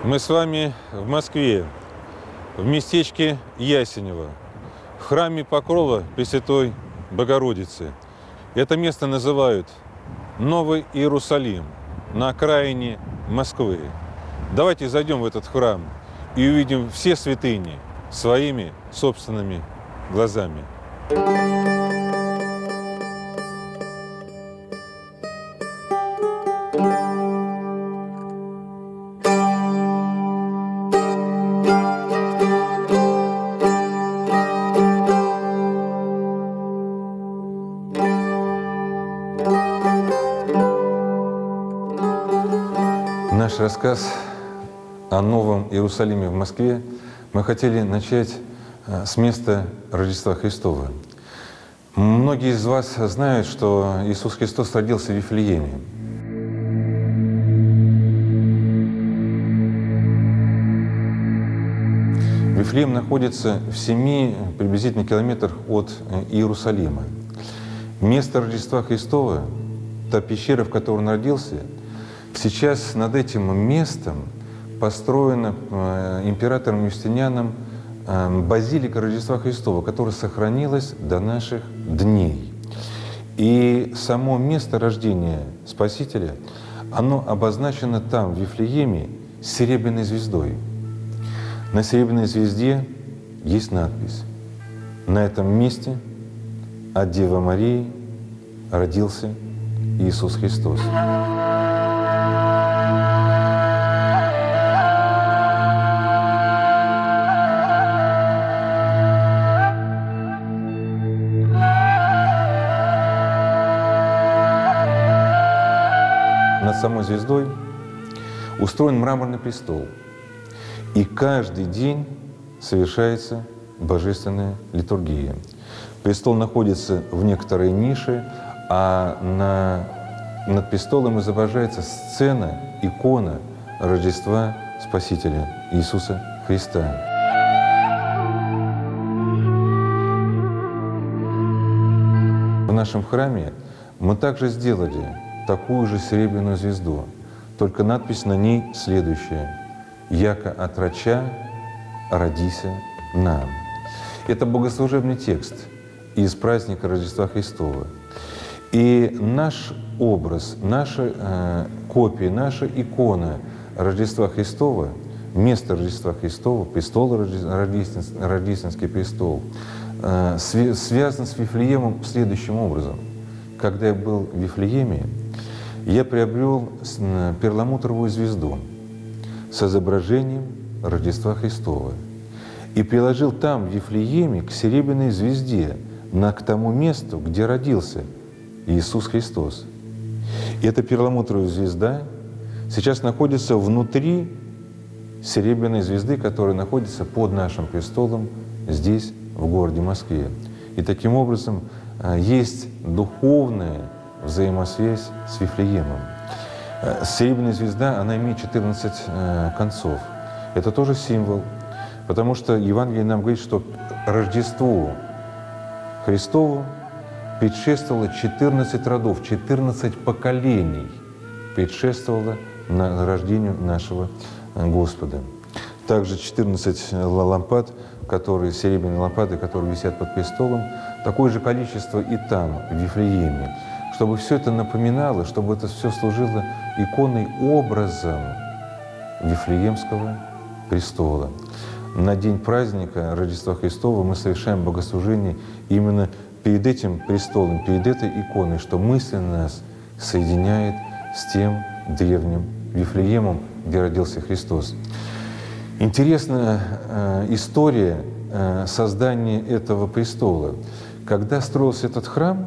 Мы с вами в Москве, в местечке Ясенево, в храме Покрова Пресвятой Богородицы. Это место называют Новый Иерусалим, на окраине Москвы. Давайте зайдем в этот храм и увидим все святыни своими собственными глазами. Наш рассказ о Новом Иерусалиме в Москве мы хотели начать с места Рождества Христова. Многие из вас знают, что Иисус Христос родился в Вифлееме. Вифлеем находится в 7 приблизительно километрах от Иерусалима. Место Рождества Христова, та пещера, в которой он родился, сейчас над этим местом построена императором Юстинианом базилика Рождества Христова, которая сохранилась до наших дней. И само место рождения Спасителя, оно обозначено там, в Вифлееме, серебряной звездой. На серебряной звезде есть надпись: «На этом месте от Девы Марии родился Иисус Христос». Над самой звездой устроен мраморный престол. И каждый день совершается божественная литургия. Престол находится в некоторой нише, а над престолом изображается сцена, икона Рождества Спасителя Иисуса Христа. В нашем храме мы также сделали такую же серебряную звезду, только надпись на ней следующая: «Яко от рача родися нам». Это богослужебный текст из праздника Рождества Христова. И наш образ, наша копия, наша икона Рождества Христова, место Рождества Христова, престол Рождественский престол, связан с Вифлеемом следующим образом. Когда я был в Вифлееме, я приобрел перламутровую звезду с изображением Рождества Христова и приложил там, в Вифлееме, к серебряной звезде, к тому месту, где родился Иисус Христос. И эта перламутровая звезда сейчас находится внутри серебряной звезды, которая находится под нашим престолом здесь, в городе Москве. И таким образом есть духовная взаимосвязь с Вифлеемом. Серебряная звезда, она имеет 14 концов. Это тоже символ, потому что Евангелие нам говорит, что Рождеству Христову предшествовало 14 родов, 14 поколений предшествовало рождению нашего Господа. Также 14 лампад, серебряные лампады, которые висят под престолом, такое же количество и там, в Вифлееме, чтобы все это напоминало, чтобы это все служило иконой, образом Вифлеемского престола. На день праздника Рождества Христова мы совершаем богослужение именно перед этим престолом, перед этой иконой, что мысленно нас соединяет с тем древним Вифлеемом, где родился Христос. Интересная история создания этого престола. Когда строился этот храм,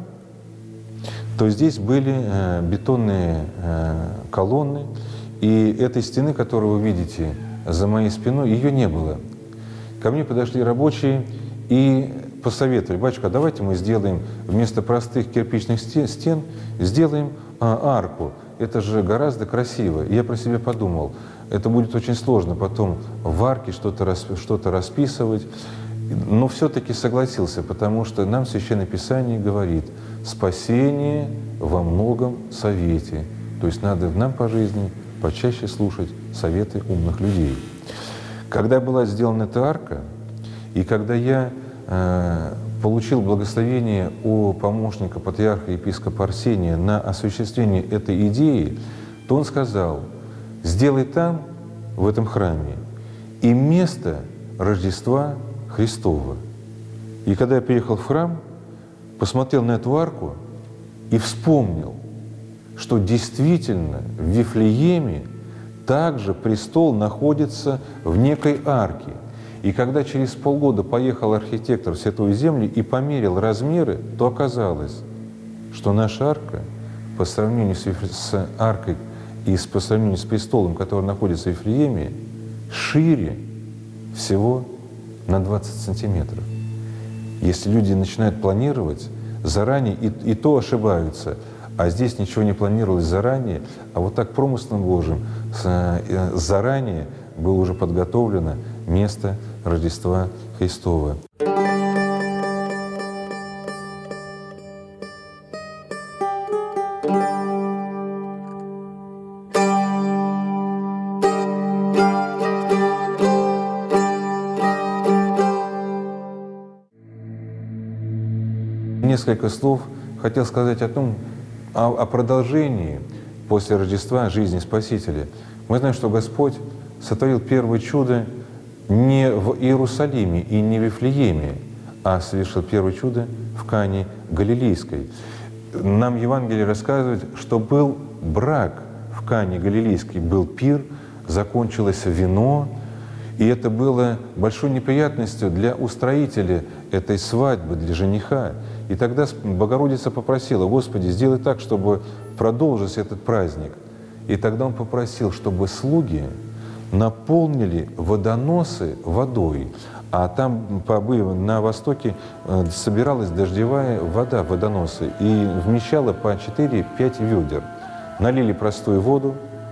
то здесь были бетонные колонны, и этой стены, которую вы видите за моей спиной, ее не было. Ко мне подошли рабочие и посоветовали: батюшка, давайте мы сделаем вместо простых кирпичных стен, сделаем арку. Это же гораздо красиво. И я про себя подумал, это будет очень сложно потом в арке что-то расписывать. Но все-таки согласился, потому что нам Священное Писание говорит: спасение во многом совете. То есть надо нам по жизни почаще слушать советы умных людей. Когда была сделана эта арка, и когда я получил благословение у помощника патриарха епископа Арсения на осуществление этой идеи, то он сказал: сделай там, в этом храме, и место Рождества Христова. И когда я приехал в храм, посмотрел на эту арку и вспомнил, что действительно в Вифлееме также престол находится в некой арке. И когда через полгода поехал архитектор в Святую Землю и померил размеры, то оказалось, что наша арка по сравнению с аркой и по сравнению с престолом, который находится в Вифлееме, шире всего на 20 сантиметров. Если люди начинают планировать заранее, и то ошибаются, а здесь ничего не планировалось заранее, а вот так промыслом Божьим заранее было уже подготовлено место Рождества Христова. Несколько слов хотел сказать о продолжении после Рождества жизни Спасителя. Мы знаем, что Господь сотворил первое чудо не в Иерусалиме и не в Вифлееме, а совершил первое чудо в Кане Галилейской. Нам Евангелие рассказывает, что был брак в Кане Галилейской, был пир, закончилось вино, и это было большой неприятностью для устроителя этой свадьбы, для жениха. И тогда Богородица попросила: «Господи, сделай так, чтобы продолжился этот праздник». И тогда он попросил, чтобы слуги наполнили водоносы водой, а там на востоке собиралась дождевая вода в водоносы и вмещала по 4-5 ведер. Налили простую воду,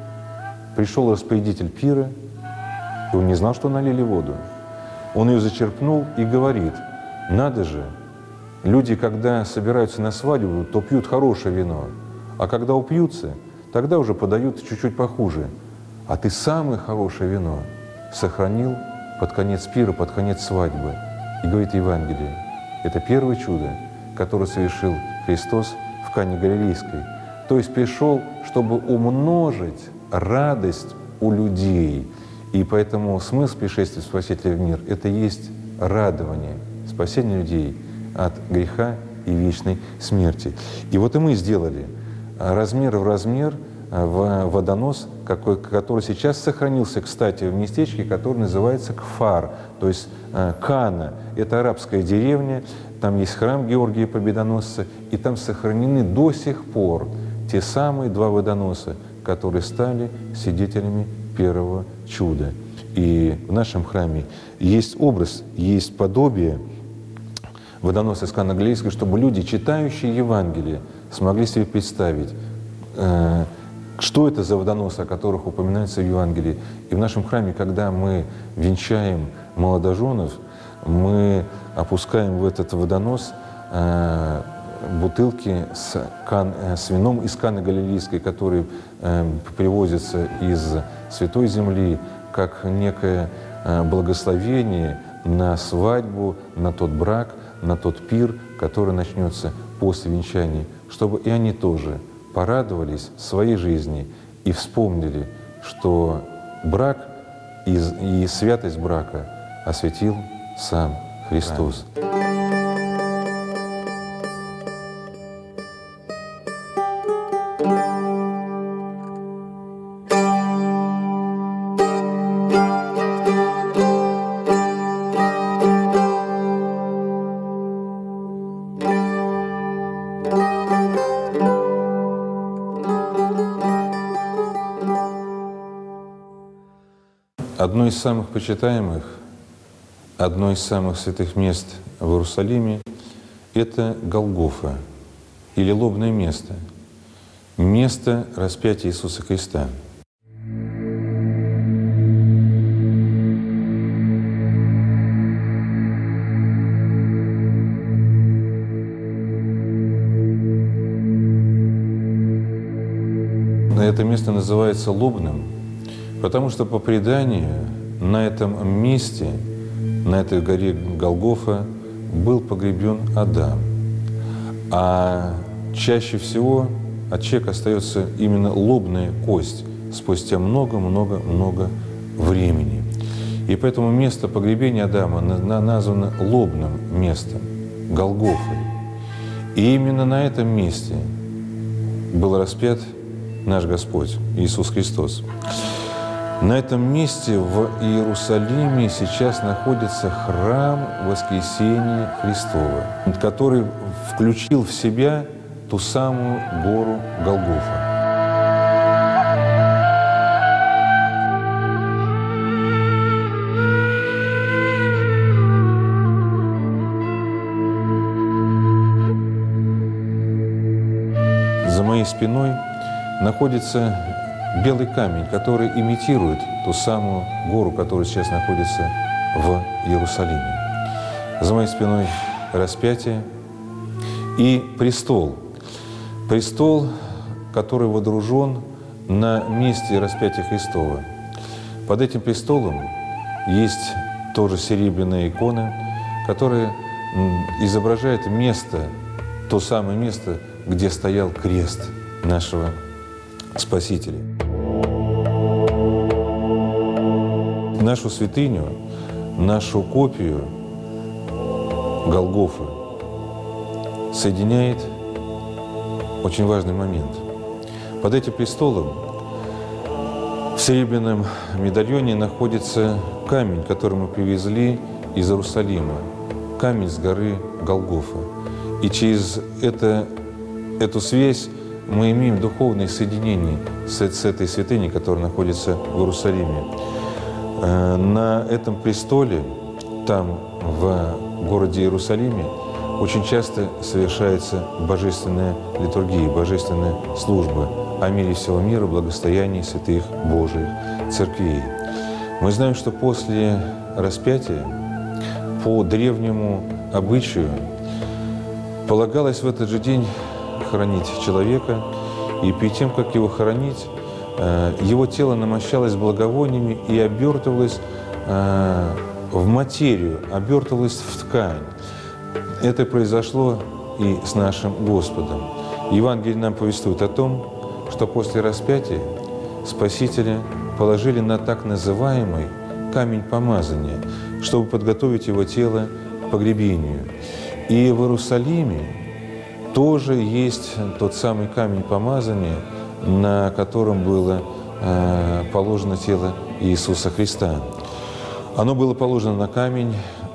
пришел распорядитель пира, и он не знал, что налили воду. Он ее зачерпнул и говорит: надо же, люди, когда собираются на свадьбу, то пьют хорошее вино, а когда упьются, тогда уже подают чуть-чуть похуже. А ты самое хорошее вино сохранил под конец пира, под конец свадьбы. И говорит Евангелие, это первое чудо, которое совершил Христос в Кане Галилейской. То есть пришел, чтобы умножить радость у людей. И поэтому смысл пришествия Спасителя в мир — это и есть радование, спасение людей от греха и вечной смерти. И вот и мы сделали размер в размер в водонос, который сейчас сохранился, кстати, в местечке, которое называется Кфар, то есть Кана. Это арабская деревня, там есть храм Георгия Победоносца, и там сохранены до сих пор те самые два водоноса, которые стали свидетелями первого чуда. И в нашем храме есть образ, есть подобие водоноса из Каны Галилейской, чтобы люди, читающие Евангелие, смогли себе представить, что это за водоносы, о которых упоминается в Евангелии. И в нашем храме, когда мы венчаем молодоженов, мы опускаем в этот водонос бутылки с вином из Каны Галилейской, которые привозятся из Святой Земли, как некое благословение на свадьбу, на тот брак, на тот пир, который начнется после венчания, чтобы и они тоже порадовались своей жизни и вспомнили, что брак и святость брака осветил сам Христос. Одно из самых почитаемых, одно из самых святых мест в Иерусалиме — это Голгофа, или лобное место, место распятия Иисуса Христа. это место называется Лобным, потому что по преданию на этом месте, на этой горе Голгофа, был погребен Адам. А чаще всего от человека остается именно лобная кость спустя много-много-много времени. И поэтому место погребения Адама названо лобным местом, Голгофой. И именно на этом месте был распят наш Господь Иисус Христос. На этом месте в Иерусалиме сейчас находится храм Воскресения Христова, который включил в себя ту самую гору Голгофа. За моей спиной находится белый камень, который имитирует ту самую гору, которая сейчас находится в Иерусалиме. За моей спиной распятие и престол. Престол, который водружен на месте распятия Христова. Под этим престолом есть тоже серебряная икона, которая изображает место, то самое место, где стоял крест нашего Спасителя. Нашу святыню, нашу копию Голгофы соединяет очень важный момент. Под этим престолом в серебряном медальоне находится камень, который мы привезли из Иерусалима, камень с горы Голгофа. И через эту связь мы имеем духовное соединение с этой святыней, которая находится в Иерусалиме. На этом престоле, там, в городе Иерусалиме, очень часто совершается божественная литургия, божественная служба о мире всего мира, благостоянии святых Божиих церквей. Мы знаем, что после распятия, по древнему обычаю, полагалось в этот же день хоронить человека, и перед тем, как его хоронить, его тело намощалось благовониями и обертывалось в материю, обертывалось в ткань. Это произошло и с нашим Господом. Евангелие нам повествует о том, что после распятия Спасителя положили на так называемый камень помазания, чтобы подготовить его тело к погребению. И в Иерусалиме тоже есть тот самый камень помазания, на котором было положено тело Иисуса Христа. Оно было положено на камень,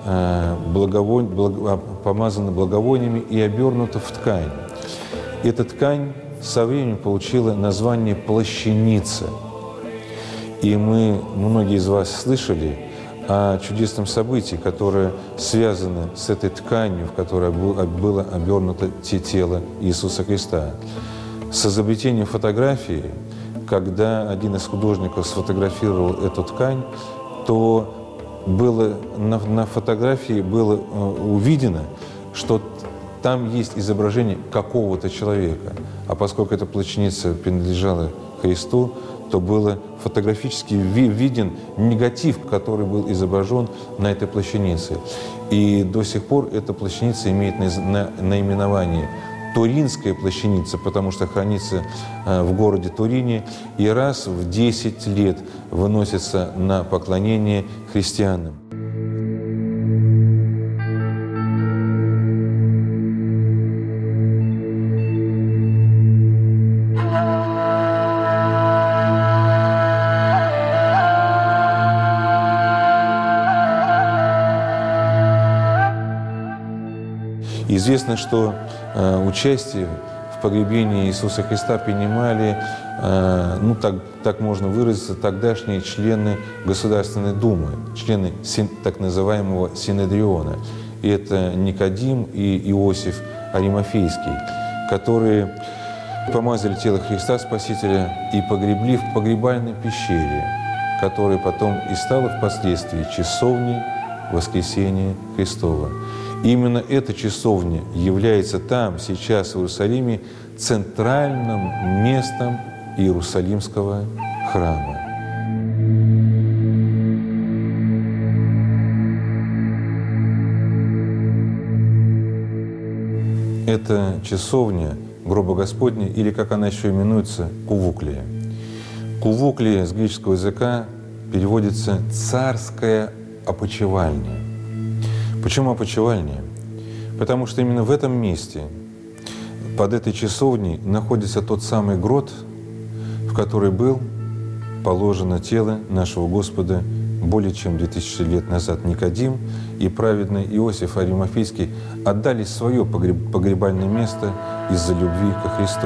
помазано благовониями и обернуто в ткань. Эта ткань со временем получила название «плащаница». И многие из вас слышали о чудесном событии, которое связано с этой тканью, в которой было обернуто тело Иисуса Христа. С изобретением фотографии, когда один из художников сфотографировал эту ткань, то на фотографии было увидено, что там есть изображение какого-то человека. А поскольку эта плащаница принадлежала Христу, то было фотографически виден негатив, который был изображен на этой плащанице. И до сих пор эта плащаница имеет наименование Туринская плащаница, потому что хранится в городе Турине и раз в 10 лет выносится на поклонение христианам. Известно, что участие в погребении Иисуса Христа принимали, так можно выразиться, тогдашние члены Государственной Думы, члены так называемого Синедриона. И это Никодим и Иосиф Аримафейский, которые помазали тело Христа Спасителя и погребли в погребальной пещере, которая потом и стала впоследствии часовней Воскресения Христова. Именно эта часовня является там, сейчас, в Иерусалиме, центральным местом Иерусалимского храма. Это часовня гроба Господня, или, как она еще именуется, Кувуклия. Кувуклия с греческого языка переводится «царская опочивальня». Почему опочивальня? Потому что именно в этом месте, под этой часовней, находится тот самый грот, в который был положено тело нашего Господа более чем 2000 лет назад. Никодим и праведный Иосиф Аримафейский отдали свое погребальное место из-за любви ко Христу.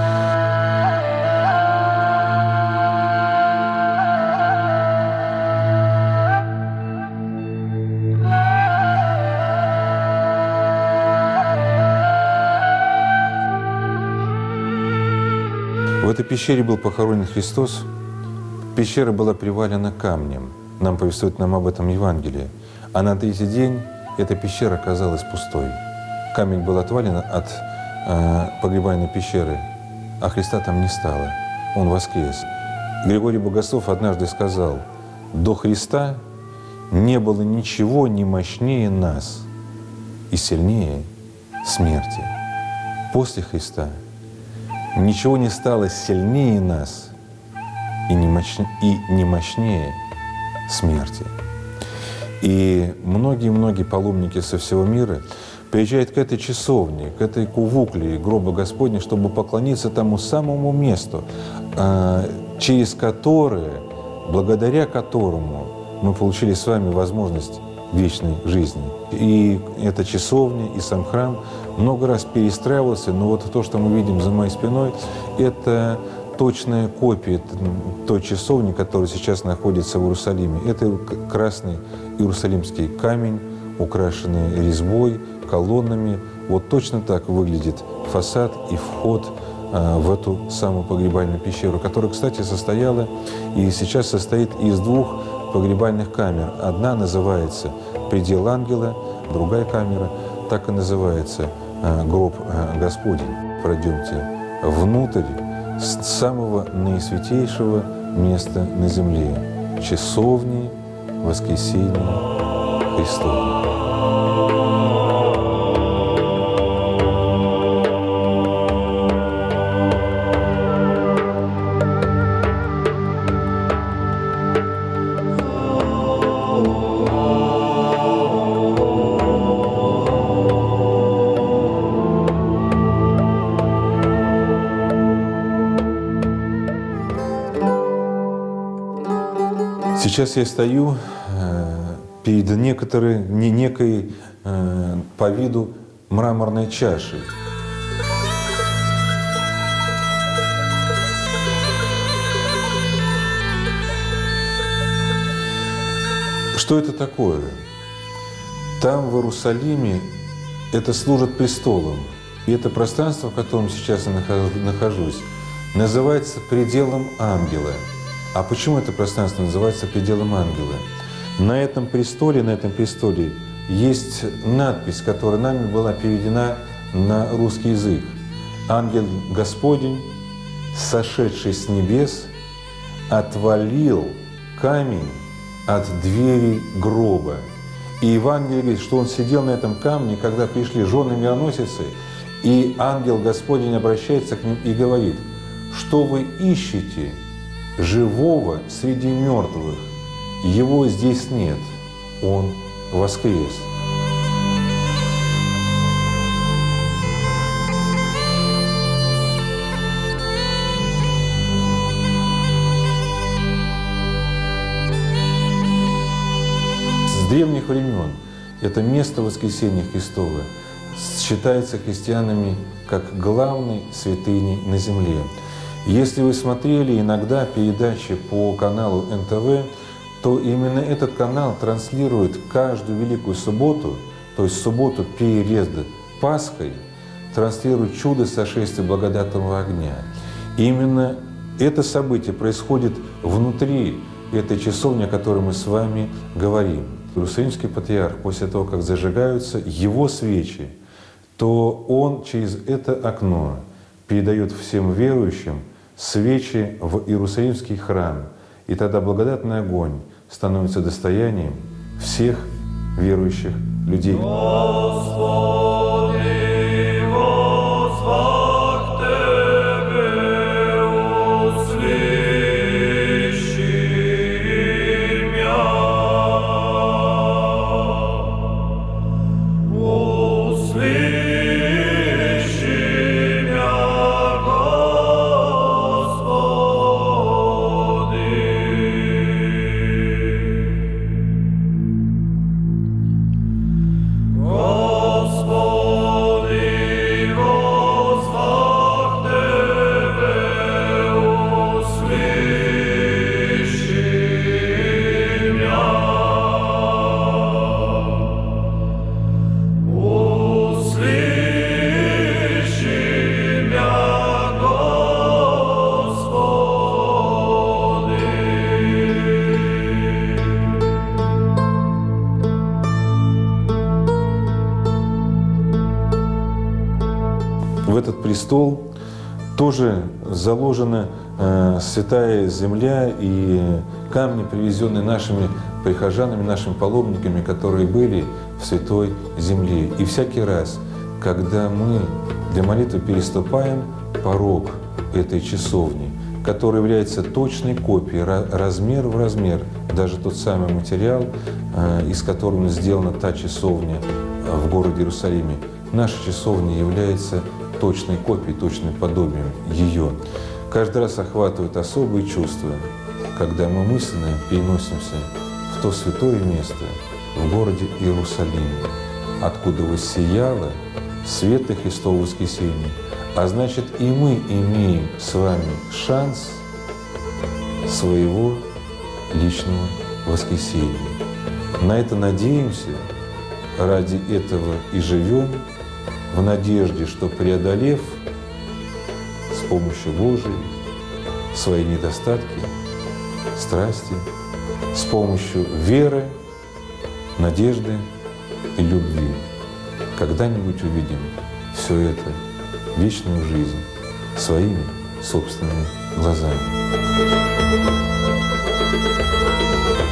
В этой пещере был похоронен Христос. Пещера была привалена камнем. Нам повествует об этом Евангелие. А на третий день эта пещера оказалась пустой. Камень был отвален от погребальной пещеры, а Христа там не стало. Он воскрес. Григорий Богослов однажды сказал: «До Христа не было ничего не мощнее нас и сильнее смерти. После Христа ничего не стало сильнее нас и не мощнее смерти». И многие-многие паломники со всего мира приезжают к этой часовне, к этой Кувуклии гроба Господня, чтобы поклониться тому самому месту, через которое, благодаря которому мы получили с вами возможность вечной жизни. И эта часовня, и сам храм много раз перестраивался, но вот то, что мы видим за моей спиной, это точная копия той часовни, которая сейчас находится в Иерусалиме. Это красный иерусалимский камень, украшенный резьбой, колоннами. Вот точно так выглядит фасад и вход в эту самую погребальную пещеру, которая, кстати, состояла и сейчас состоит из двух погребальных камер. Одна называется «Предел ангела», другая камера так и называется «Гроб Господень». Пройдемте внутрь самого наисвятейшего места на земле – часовни Воскресения Христова. Сейчас я стою перед некой по виду мраморной чашей. Что это такое? Там, в Иерусалиме, это служит престолом. И это пространство, в котором сейчас я нахожусь, называется пределом ангела. А почему это пространство называется пределом ангела? На этом престоле есть надпись, которая нами была переведена на русский язык. «Ангел Господень, сошедший с небес, отвалил камень от двери гроба». И Евангелие говорит, что он сидел на этом камне, когда пришли жены мироносицы, и ангел Господень обращается к ним и говорит: «Что вы ищете живого среди мертвых? Его здесь нет, он воскрес». С древних времен это место Воскресения Христова считается христианами как главной святыней на земле. Если вы смотрели иногда передачи по каналу НТВ, то именно этот канал транслирует каждую Великую Субботу, то есть субботу перед Пасхой, транслирует чудо сошествия благодатного огня. И именно это событие происходит внутри этой часовни, о которой мы с вами говорим. Иерусалимский патриарх, после того, как зажигаются его свечи, то он через это окно передает всем верующим свечи в Иерусалимский храм, и тогда благодатный огонь становится достоянием всех верующих людей. В этот престол тоже заложена святая земля и камни, привезенные нашими прихожанами, нашими паломниками, которые были в святой земле. И всякий раз, когда мы для молитвы переступаем порог этой часовни, которая является точной копией, размер в размер, даже тот самый материал, из которого сделана та часовня в городе Иерусалиме, наша часовня является точной копией, точным подобием ее. Каждый раз охватывает особые чувства, когда мы мысленно переносимся в то святое место в городе Иерусалиме, откуда воссияло светлое Христово воскресение. А значит, и мы имеем с вами шанс своего личного воскресения. На это надеемся, ради этого и живем, в надежде, что, преодолев с помощью Божией свои недостатки, страсти, с помощью веры, надежды и любви, когда-нибудь увидим все это, вечную жизнь, своими собственными глазами.